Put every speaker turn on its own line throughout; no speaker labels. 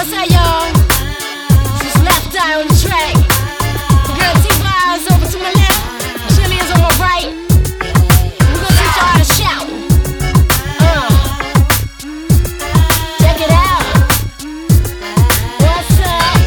What's up, y'all? This is Left Eye on the track. Girl, T-Files over to my left, Chili is on my right. We're gonna teach y'all how to shout. Check it out. What's up?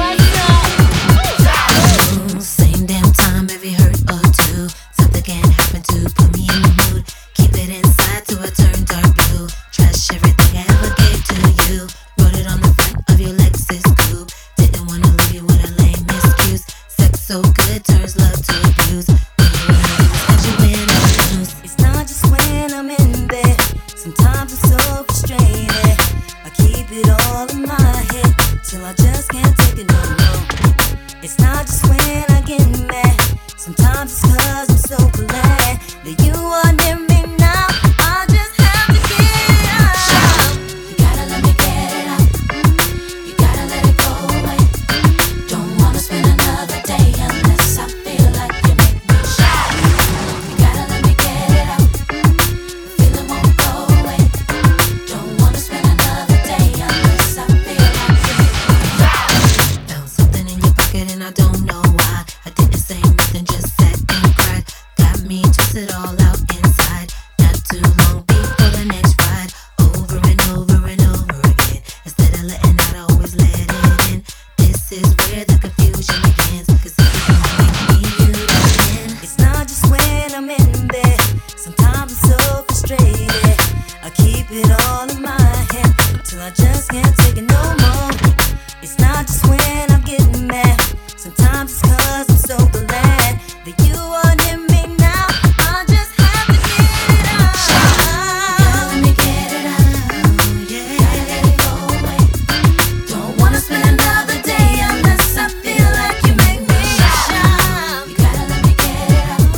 What's up?
Same damn time, every hurt or two. Something can happen to put me in the mood. Keep it inside till I turn dark blue. Trash everything I ever gave to you. Wrote it on the front of your Lexus coupe. Didn't wanna leave you with a lame excuse. Sex so good turns love to abuse. When you wanna you win or lose. It's not just when I'm in bed. Sometimes I'm so frustrated. I keep it all in my head till I just can't take it no more. It's not just when I get mad. Sometimes it's 'cause I'm so glad that you are near me now. I just have to get it out. You gotta let me get it out. You gotta let it go away. Don't wanna spend another day unless I feel like you make me shout. You gotta let me get it out. The feeling won't go away. Don't wanna spend another day unless I feel like you make me shout. Found something in your pocket and I don't know why. I didn't say nothing, just sat and cried. Got me twisted all out inside. Not too long before the next ride. Over and over and over again. Instead of letting out, I always let it in. This is where the confusion begins. 'Cause if you don't make me, you again. It's not just when I'm in bed. Sometimes I'm so frustrated. I keep it all in my head till I just can't take it no more. It's not just when I'm getting mad. Sometimes it's 'cause I'm so glad that you are near me now. I just have to get it out. You gotta let me get it out. Yeah, gotta let it go away. Don't wanna spend another day unless I feel like you make me shout. You gotta let me get it out.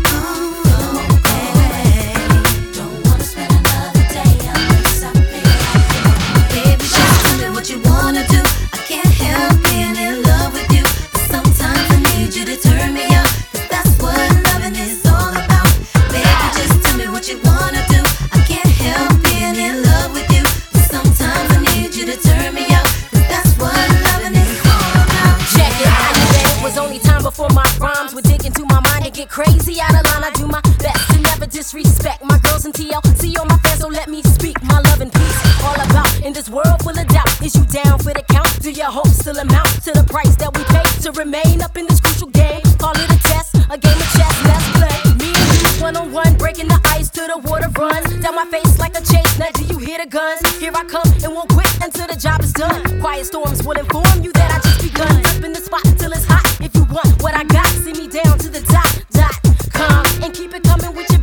Oh, baby. Don't wanna spend another day unless I feel like you make me. Baby, just tell me what you wanna do. I can't help being in love with you. Sometimes I need you to turn me up, 'cause that's what loving is all about. Baby, just tell me what you wanna do. I can't help being in love with you. Sometimes I need you to turn me up, 'cause that's what loving is all about.
Check it, how you bet it was only time before my rhymes would dig into my mind and get crazy out of line. I do my best to never disrespect my girls in TLC on my fans, so let me speak my love and peace. All about in this world full of doubt. Is you down for the count? Do your hopes still amount to the price that we pay to remain up in this crucial game? Call it a test, a game of chess, let's play. Me and you, one-on-one, breaking the ice till the water runs down my face like a chase. Now do you hear the guns? Here I come and won't quit until the job is done. Quiet storms will inform you that I just begun. Up in the spot till it's hot. If you want what I got, see me down to the top.com and keep it coming with your